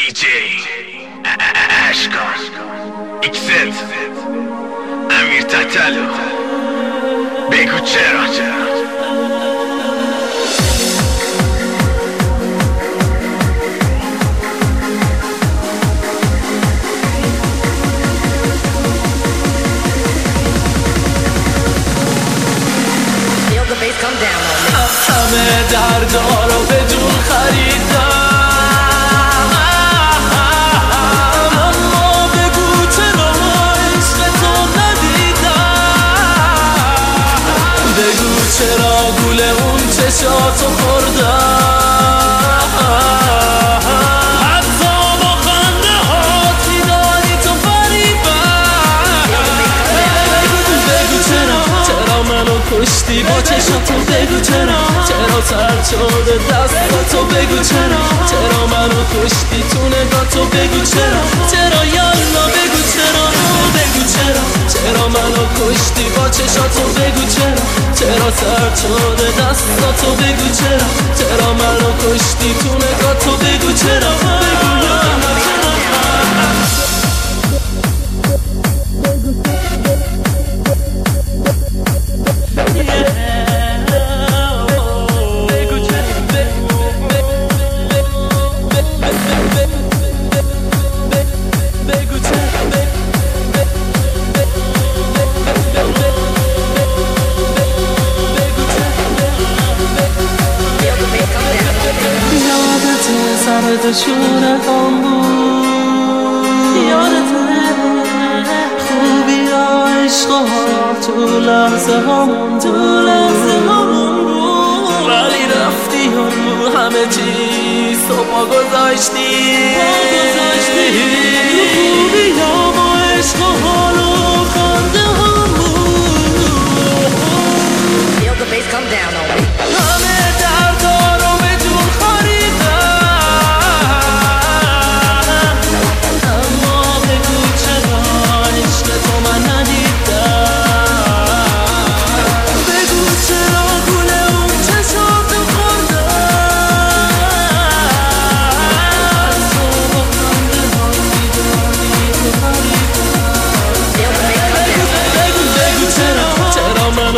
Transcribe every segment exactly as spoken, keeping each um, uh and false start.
دیجی اشکان ایکست امیر تتلو بگو چرا چرا همه دردا رو بدون خریدم، اما بگو چرا عشق تو ندیدم، بگو چرا گول اون چشاتو خوردم، حتی با خنده هاتی داری تو فریبم. بگو چرا چرا منو کشتی با چشاتو، بگو چرا چرا سرد شده دستاتو، بگو چرا چرا منو کشتی تو نگاتو، بگو چرا چرا یالا، بگو چرا بگو چرا چرا منو کشتی با چشاتو، بگو چرا چرا سرد شده دستاتو، بگو چرا چرا منو کشتی تو نگاتو، بگو چرا بگو یالا سرد شونه هم بود، یادته خوبی ها عشق ها تو لحظه همون تو لحظه همون بود، ولی رفتی و رو همه چیز تو پا گذاشتی خوبی ها با عشق و حال و خنده هم بود. همه دردا رو بدون خریدم،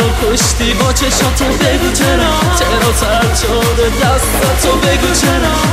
کشتی با چشاتو، بگو چرا چرا سرد شده دستاتو، بگو چرا